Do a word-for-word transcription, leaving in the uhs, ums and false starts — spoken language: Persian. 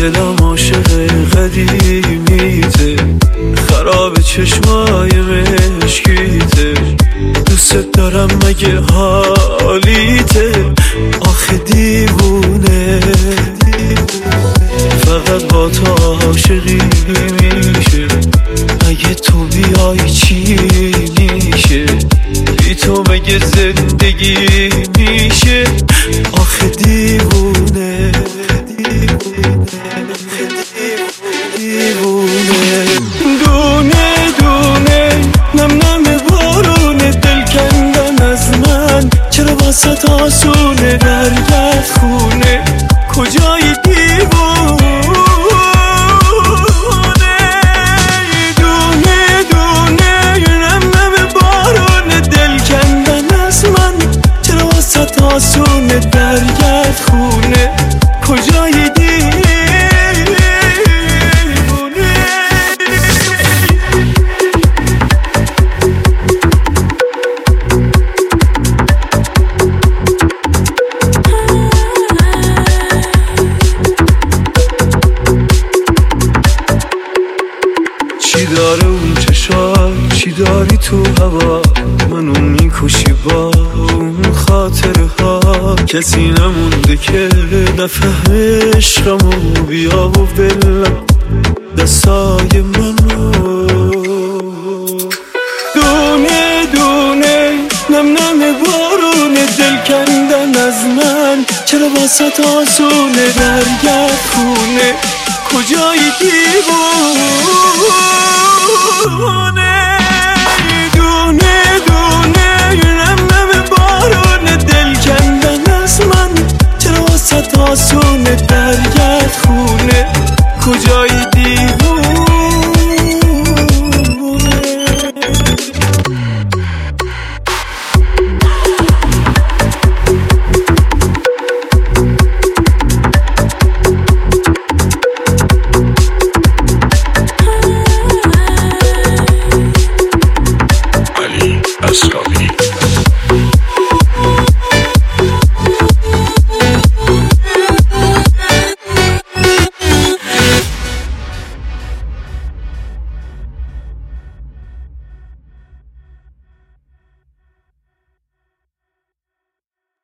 دلم عاشق قدیمیته، خراب چشمای مشکیته، دوست دارم مگه حالیته، آخه دیوونه فقط با تو عاشقی میشه، اگه تو بیای چی میشه، بی تو مگه زندگی میشه، آخه دیوونه دیوونه دونه دونه نم نم بارونه، دل کندن از من چرا واسه آسونه، درگرد خونه کجای دیوونه، دونه دونه نم نم بارونه، دل کندن از من چرا واسه آسونه، درگرد خونه کجای دیوونه. چی داره اون چشات، چی داری تو هوا، منو میکشی با اون خاطره ها، کسی نمونده که نفهمه عشقمو، بیا و بلم دستای منو، دونه دونه نم نم بارونه، دل کندن از من چرا واسه آسونه، درگرد خونه کجای دیوونه.